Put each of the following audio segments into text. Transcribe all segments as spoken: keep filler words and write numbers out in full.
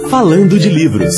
Falando de Livros.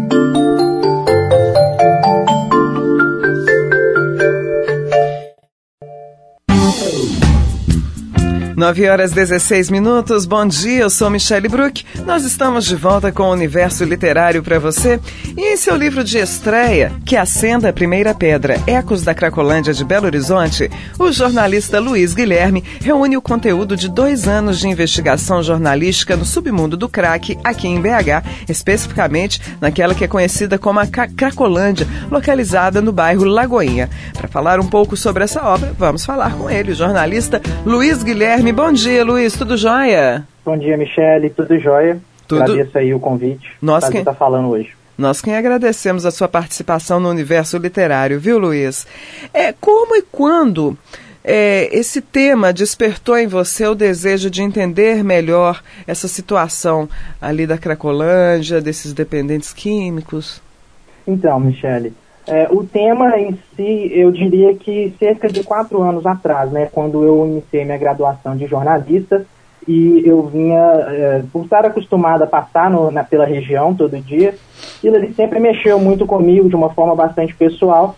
nove horas e dezesseis minutos, bom dia, eu sou Michele Bruck. Nós estamos de volta com o Universo Literário para você. E em seu livro de estreia, Que Acenda a Primeira Pedra, Ecos da Cracolândia de Belo Horizonte, o jornalista Luiz Guilherme reúne o conteúdo de dois anos de investigação jornalística no submundo do crack aqui em B H, especificamente naquela que é conhecida como a Cracolândia, localizada no bairro Lagoinha. Para falar um pouco sobre essa obra, vamos falar com ele, o jornalista Luiz Guilherme. Bom dia, Luiz, tudo jóia? Bom dia, Michele, tudo jóia? Tudo... Agradeço aí o convite. Nós quem está falando hoje. Nós quem agradecemos a sua participação no Universo Literário, viu, Luiz? É, como e quando é, esse tema despertou em você o desejo de entender melhor essa situação ali da Cracolândia, desses dependentes químicos? Então, Michele, É, o tema em si, eu diria que cerca de quatro anos atrás, né, quando eu iniciei minha graduação de jornalista, e eu vinha, é, por estar acostumado a passar no, na, pela região todo dia, aquilo ali sempre mexeu muito comigo de uma forma bastante pessoal,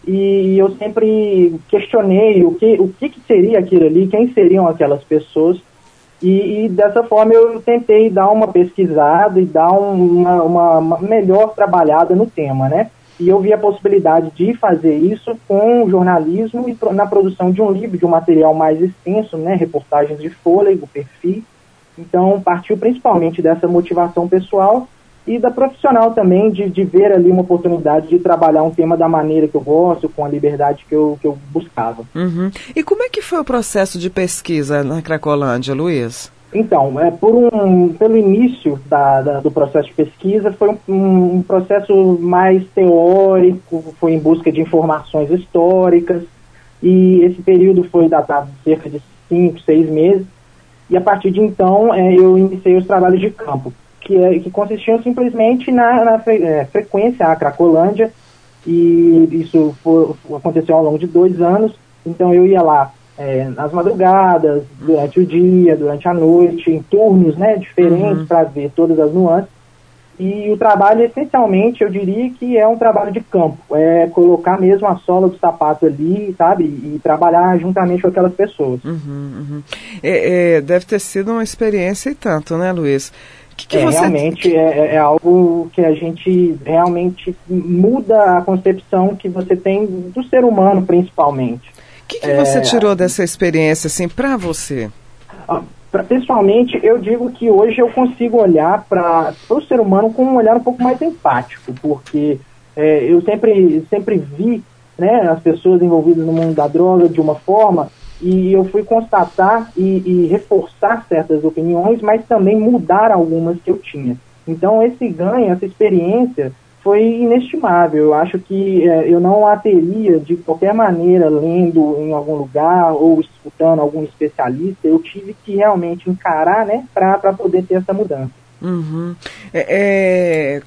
e eu sempre questionei o que, o que, que seria aquilo ali, quem seriam aquelas pessoas, e, e dessa forma eu tentei dar uma pesquisada e dar uma, uma, uma melhor trabalhada no tema, né? E eu vi a possibilidade de fazer isso com o jornalismo e na produção de um livro, de um material mais extenso, né, reportagens de fôlego, perfil. Então, partiu principalmente dessa motivação pessoal e da profissional também, de, de ver ali uma oportunidade de trabalhar um tema da maneira que eu gosto, com a liberdade que eu, que eu buscava. Uhum. E como é que foi o processo de pesquisa na Cracolândia, Luiz? Então, é, por um, pelo início da, da, do processo de pesquisa, foi um, um processo mais teórico, foi em busca de informações históricas, e esse período foi datado de cerca de cinco, seis meses, e a partir de então é, eu iniciei os trabalhos de campo, que, é, que consistiam simplesmente na, na fre, é, frequência à Cracolândia, e isso foi, aconteceu ao longo de dois anos, então eu ia lá, É, nas madrugadas, durante o dia, durante a noite, em turnos, né, diferentes, uhum, para ver todas as nuances. E o trabalho, essencialmente, eu diria que é um trabalho de campo, é colocar mesmo a sola do sapato ali, sabe, e trabalhar juntamente com aquelas pessoas. Uhum, uhum. É, é, deve ter sido uma experiência e tanto, né, Luiz? Que que é, você... Realmente é, é algo que a gente realmente muda a concepção que você tem do ser humano, principalmente. O que, que você é, tirou dessa experiência, assim, para você? Pra, pessoalmente, eu digo que hoje eu consigo olhar para o ser humano com um olhar um pouco mais empático, porque é, eu sempre, sempre vi, né, as pessoas envolvidas no mundo da droga de uma forma, e eu fui constatar e, e reforçar certas opiniões, mas também mudar algumas que eu tinha. Então, esse ganho, essa experiência, foi inestimável. Eu acho que é, eu não a teria de qualquer maneira lendo em algum lugar ou escutando algum especialista. Eu tive que realmente encarar, né, para poder ter essa mudança. Uhum. É, é...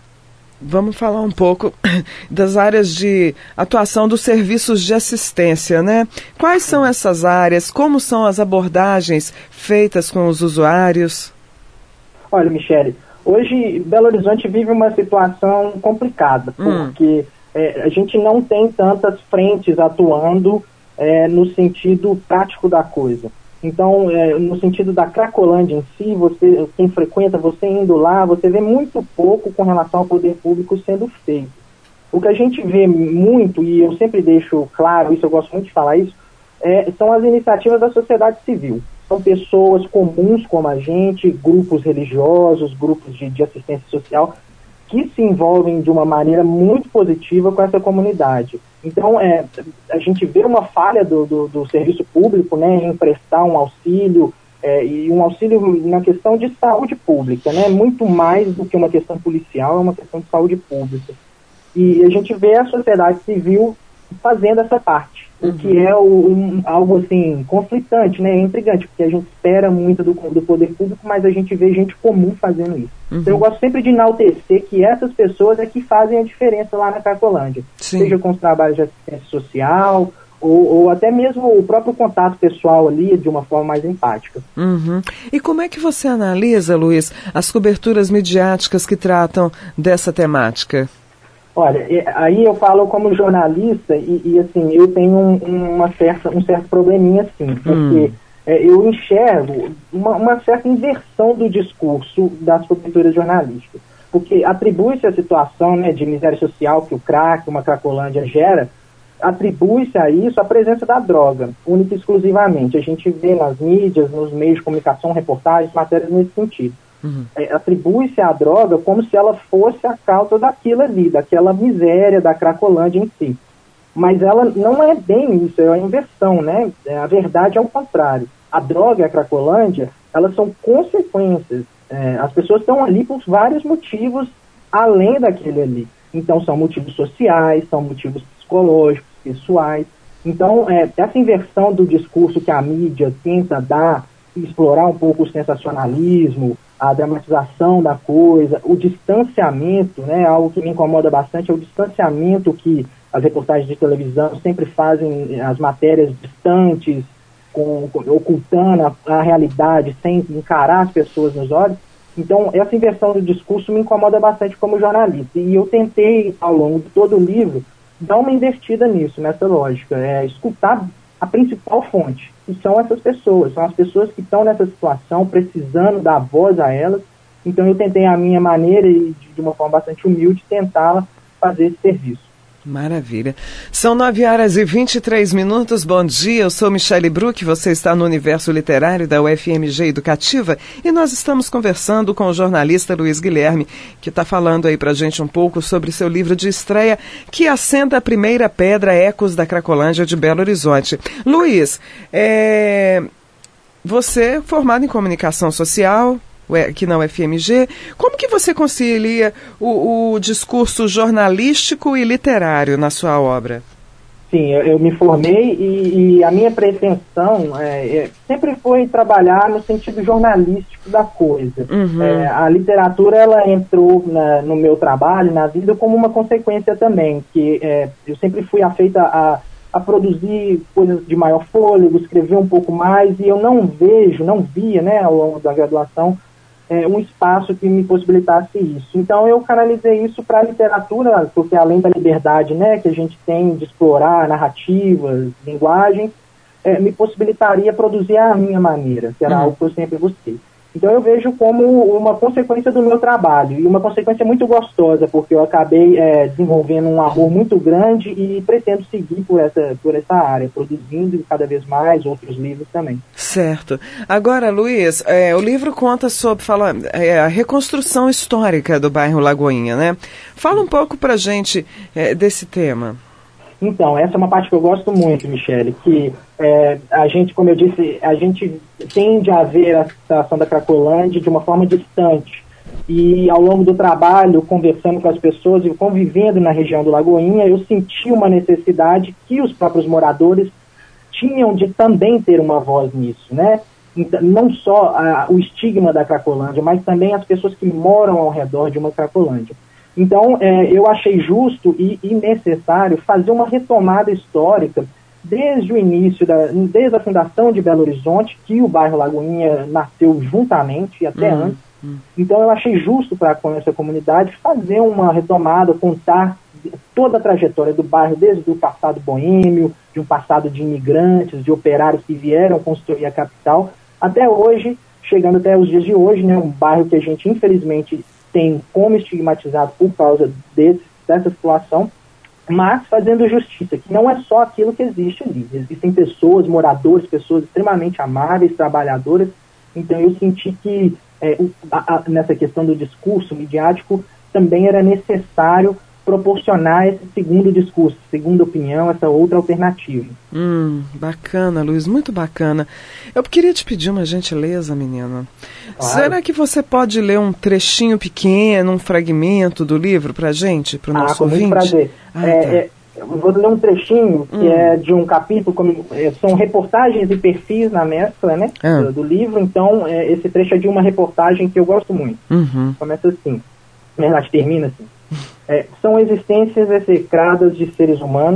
Vamos falar um pouco das áreas de atuação dos serviços de assistência, né? Quais são essas áreas? Como são as abordagens feitas com os usuários? Olha, Michele, hoje, Belo Horizonte vive uma situação complicada, porque hum. é, a gente não tem tantas frentes atuando é, no sentido prático da coisa. Então, é, no sentido da Cracolândia em si, você, quem frequenta, você indo lá, você vê muito pouco com relação ao poder público sendo feito. O que a gente vê muito, e eu sempre deixo claro isso, eu gosto muito de falar isso, é, são as iniciativas da sociedade civil. São pessoas comuns como a gente, grupos religiosos, grupos de, de assistência social, que se envolvem de uma maneira muito positiva com essa comunidade. Então, é, a gente vê uma falha do, do, do serviço público, né, em prestar um auxílio, é, e um auxílio na questão de saúde pública, né, muito mais do que uma questão policial, é uma questão de saúde pública. E a gente vê a sociedade civil fazendo essa parte, uhum. o que é o, um, algo assim, conflitante, né, intrigante, porque a gente espera muito do, do poder público, mas a gente vê gente comum fazendo isso. Uhum. Então eu gosto sempre de enaltecer que essas pessoas é que fazem a diferença lá na Cracolândia, Sim. seja com os trabalhos de assistência social, ou, ou até mesmo o próprio contato pessoal ali de uma forma mais empática. Uhum. E como é que você analisa, Luiz, as coberturas midiáticas que tratam dessa temática? Olha, aí eu falo como jornalista e, e assim, eu tenho um, uma certa, um certo probleminha, assim, porque hum. é, eu enxergo uma, uma certa inversão do discurso das coberturas jornalísticas, porque atribui-se a situação, né, de miséria social que o crack, uma Cracolândia gera, atribui-se a isso a presença da droga, única e exclusivamente. A gente vê nas mídias, nos meios de comunicação, reportagens, matérias nesse sentido. Uhum. É, atribui-se à droga como se ela fosse a causa daquilo ali, daquela miséria da Cracolândia em si. Mas ela não é bem isso, é a inversão, né? É, a verdade é o contrário. A droga e a Cracolândia, elas são consequências. É, as pessoas estão ali por vários motivos além daquele ali. Então são motivos sociais, são motivos psicológicos, pessoais. Então é, essa inversão do discurso que a mídia tenta dar, explorar um pouco o sensacionalismo, a dramatização da coisa, o distanciamento, né, algo que me incomoda bastante é o distanciamento que as reportagens de televisão sempre fazem, as matérias distantes, com, com, ocultando a, a realidade, sem encarar as pessoas nos olhos. Então, essa inversão do discurso me incomoda bastante como jornalista. E eu tentei, ao longo de todo o livro, dar uma invertida nisso, nessa lógica, é escutar a principal fonte, que são essas pessoas, são as pessoas que estão nessa situação, precisando dar voz a elas. Então eu tentei a minha maneira e de uma forma bastante humilde tentar fazer esse serviço. Maravilha. São nove horas e vinte e três minutos. Bom dia, eu sou Michele Bruck, você está no Universo Literário da U F M G Educativa e nós estamos conversando com o jornalista Luiz Guilherme, que está falando aí pra gente um pouco sobre seu livro de estreia, Que Assenta a Primeira Pedra, Ecos da Cracolândia de Belo Horizonte. Luiz, é... você é formado em comunicação social, aqui na U F M G, como que você concilia o, o discurso jornalístico e literário na sua obra? Sim, eu, eu me formei e, e a minha pretensão é, é, sempre foi trabalhar no sentido jornalístico da coisa. Uhum. É, a literatura ela entrou na, no meu trabalho, na vida, como uma consequência também, que é, eu sempre fui afeita a, a produzir coisas de maior fôlego, escrever um pouco mais, e eu não vejo, não via, né, ao longo da graduação, É, um espaço que me possibilitasse isso. Então eu canalizei isso para a literatura, porque além da liberdade, né, que a gente tem de explorar narrativas, linguagens, é, me possibilitaria produzir a minha maneira, que era uhum. algo que eu sempre busquei. Então eu vejo como uma consequência do meu trabalho, e uma consequência muito gostosa, porque eu acabei é, desenvolvendo um amor muito grande e pretendo seguir por essa, por essa área, produzindo cada vez mais outros livros também. Certo. Agora, Luiz, é, o livro conta sobre fala, é, a reconstrução histórica do bairro Lagoinha, né? Fala um pouco pra gente é, desse tema. Então, essa é uma parte que eu gosto muito, Michele, que é, a gente, como eu disse, a gente tende a ver a situação da Cracolândia de uma forma distante. E ao longo do trabalho, conversando com as pessoas e convivendo na região do Lagoinha, eu senti uma necessidade que os próprios moradores tinham de também ter uma voz nisso, né? Então, não só a, o estigma da Cracolândia, mas também as pessoas que moram ao redor de uma Cracolândia. Então, é, eu achei justo e, e necessário fazer uma retomada histórica desde o início, da, desde a fundação de Belo Horizonte, que o bairro Lagoinha nasceu juntamente e até uhum. antes. Uhum. Então, eu achei justo para com essa comunidade fazer uma retomada, contar toda a trajetória do bairro, desde o passado boêmio, de um passado de imigrantes, de operários que vieram construir a capital, até hoje, chegando até os dias de hoje, né, um bairro que a gente, infelizmente, tem como estigmatizado por causa desse, dessa situação, mas fazendo justiça, que não é só aquilo que existe ali. Existem pessoas, moradores, pessoas extremamente amáveis, trabalhadoras. Então eu senti que é, o, a, a, nessa questão do discurso midiático também era necessário proporcionar esse segundo discurso, segunda opinião, essa outra alternativa. Hum, bacana, Luiz, muito bacana. Eu queria te pedir uma gentileza, menina. Claro. Será que você pode ler um trechinho pequeno, um fragmento do livro pra gente, pro nosso ah, com ouvinte? Muito prazer. Ah, é, tá. é, eu vou ler um trechinho que hum. é de um capítulo, como, é, são reportagens e perfis na mescla, né, ah. do, do livro, então é, esse trecho é de uma reportagem que eu gosto muito. Uhum. Começa assim, na verdade termina assim. É, são existências execradas de seres humanos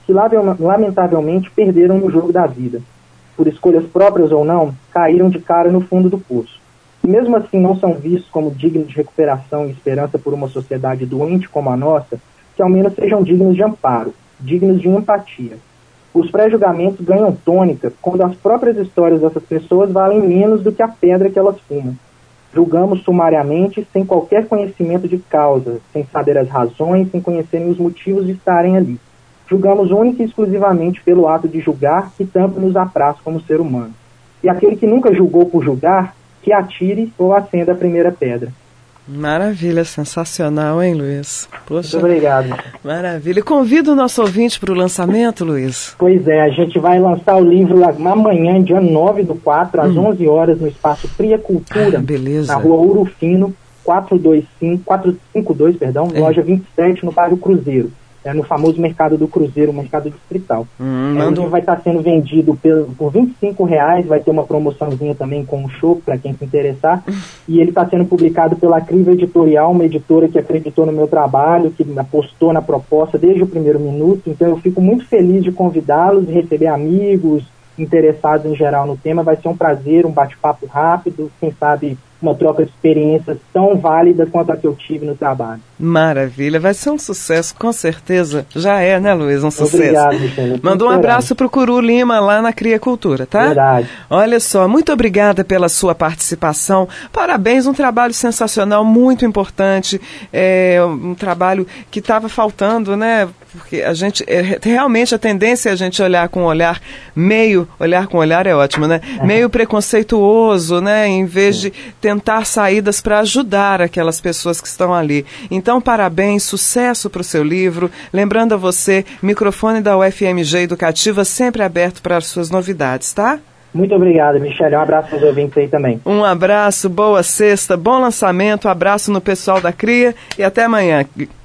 que lamentavelmente perderam no jogo da vida. Por escolhas próprias ou não, caíram de cara no fundo do poço. E mesmo assim não são vistos como dignos de recuperação e esperança por uma sociedade doente como a nossa, que ao menos sejam dignos de amparo, dignos de empatia. Os pré-julgamentos ganham tônica quando as próprias histórias dessas pessoas valem menos do que a pedra que elas fumam. Julgamos sumariamente, sem qualquer conhecimento de causa, sem saber as razões, sem conhecerem os motivos de estarem ali. Julgamos única e exclusivamente pelo ato de julgar, que tanto nos apraz como ser humano. E aquele que nunca julgou por julgar, que atire ou acenda a primeira pedra. Maravilha, sensacional, hein, Luiz? Poxa, muito obrigado. Maravilha. Convido o nosso ouvinte para o lançamento, Luiz. Pois é, a gente vai lançar o livro amanhã, dia nove do quatro, às hum. onze horas, no espaço Cria Cultura, ah, beleza. na rua Ouro Fino, quatrocentos e vinte e cinco, quatrocentos e cinquenta e dois, perdão, é. loja vinte e sete, no bairro Cruzeiro. É no famoso mercado do Cruzeiro, mercado distrital. Hum, é, o livro vai estar sendo vendido pelo, por vinte e cinco reais, vai ter uma promoçãozinha também com o show, para quem se interessar, e ele está sendo publicado pela Criva Editorial, uma editora que acreditou no meu trabalho, que apostou na proposta desde o primeiro minuto, então eu fico muito feliz de convidá-los, de receber amigos interessados em geral no tema. Vai ser um prazer, um bate-papo rápido, quem sabe uma troca de experiências tão válida quanto a que eu tive no trabalho. Maravilha, vai ser um sucesso, com certeza. Já é, né, Luiz? Um sucesso. Obrigado, Michele. Manda um abraço pro Curu Lima, lá na Cria Cultura, tá? Verdade. Olha só, muito obrigada pela sua participação. Parabéns, um trabalho sensacional, muito importante. É um trabalho que estava faltando, né? Porque a gente, é, realmente a tendência é a gente olhar com um olhar meio, olhar com olhar é ótimo, né? Meio preconceituoso, né? Em vez de tentar saídas para ajudar aquelas pessoas que estão ali. Então, parabéns, sucesso para o seu livro. Lembrando a você, microfone da U F M G Educativa sempre aberto para as suas novidades, tá? Muito obrigado, Michele. Um abraço aos ouvintes aí também. Um abraço, boa sexta, bom lançamento, abraço no pessoal da Cria e até amanhã.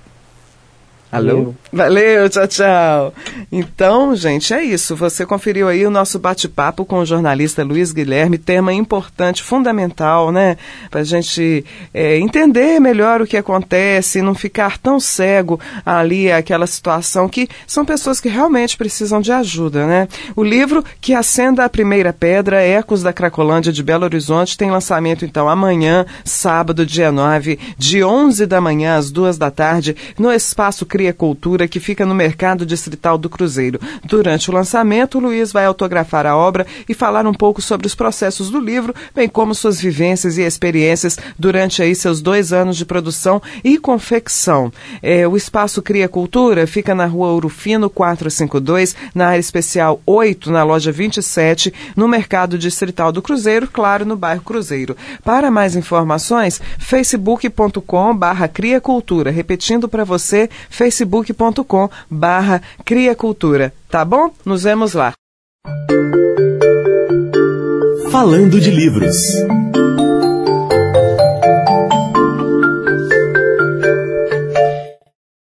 Alô? Valeu. Valeu, tchau, tchau. Então, gente, é isso. Você conferiu aí o nosso bate-papo com o jornalista Luiz Guilherme, tema importante, fundamental, né? Para a gente é, entender melhor o que acontece, não ficar tão cego ali àquela situação, que são pessoas que realmente precisam de ajuda, né? O livro Que Acenda a Primeira Pedra, Ecos da Cracolândia de Belo Horizonte, tem lançamento, então, amanhã, sábado, dia nove, de onze da manhã às duas da tarde, no Espaço Cria Cultura, que fica no Mercado Distrital do Cruzeiro. Durante o lançamento, o Luiz vai autografar a obra e falar um pouco sobre os processos do livro, bem como suas vivências e experiências durante aí seus dois anos de produção e confecção. É, o Espaço Cria Cultura fica na rua Ouro Fino, quatrocentos e cinquenta e dois, na área especial oito, na loja vinte e sete, no Mercado Distrital do Cruzeiro, claro, no bairro Cruzeiro. Para mais informações, facebook ponto com barra Cria Cultura. Repetindo para você, facebook ponto com barra Cria Cultura. Tá bom? Nos vemos lá. Falando de livros.